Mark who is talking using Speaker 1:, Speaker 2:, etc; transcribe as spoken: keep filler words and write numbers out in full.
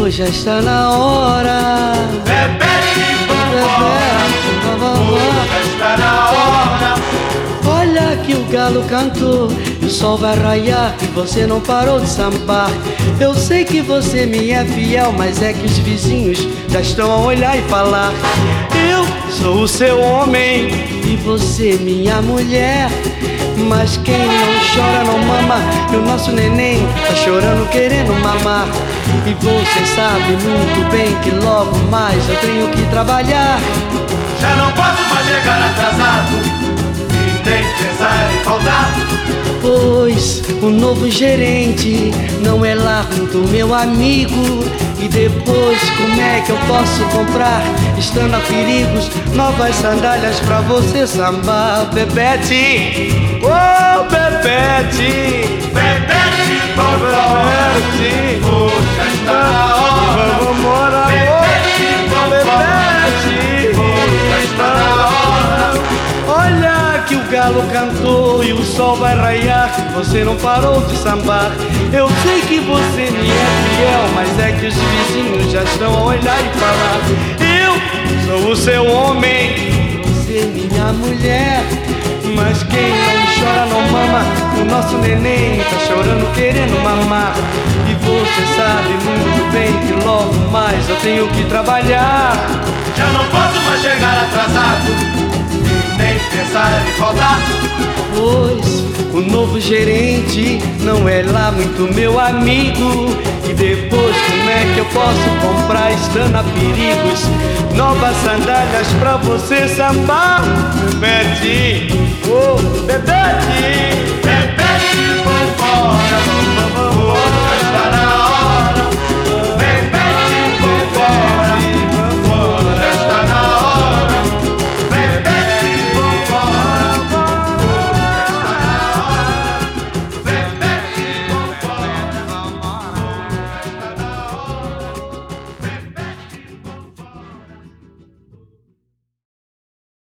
Speaker 1: Pois já está na hora.
Speaker 2: Bebete, vovó, pois já está na hora.
Speaker 1: Olha que o galo cantou e o sol vai raiar e você não parou de sambar. Eu sei que você me é fiel, mas é que os vizinhos já estão a olhar e falar. Eu sou o seu homem e você minha mulher. Mas quem não chora não mama, e o nosso neném tá chorando querendo mamar. E você sabe muito bem que logo mais eu tenho que trabalhar.
Speaker 2: Já não posso mais chegar atrasado e nem pensar em faltar.
Speaker 1: Pois o novo gerente não é lá do meu amigo. E depois como é que eu posso comprar, estando a perigos, novas sandálias pra você sambar? Bebete, oh Bebete,
Speaker 2: Bebete, vovó,
Speaker 1: Bebete,
Speaker 2: pois já está na hora.
Speaker 1: vamos morar,
Speaker 2: Bebete, vovó,
Speaker 1: Bebete,
Speaker 2: pois já está na hora.
Speaker 1: olha que o galo cantou e o sol vai raiar, você não parou de sambar. Eu sei que você me é fiel, mas é que os vizinhos já estão a olhar e falar. Eu sou o seu homem, você minha mulher. Mas quem não chora não mama, o nosso neném tá chorando querendo mamar. E você sabe muito bem que logo mais eu tenho que trabalhar.
Speaker 2: Já não posso mais chegar atrasado e nem pensar em faltar.
Speaker 1: Pois o novo gerente não é lá muito meu amigo. E depois como é que eu posso comprar, estando a perigos, novas sandálias pra você sambar? Bebete, oh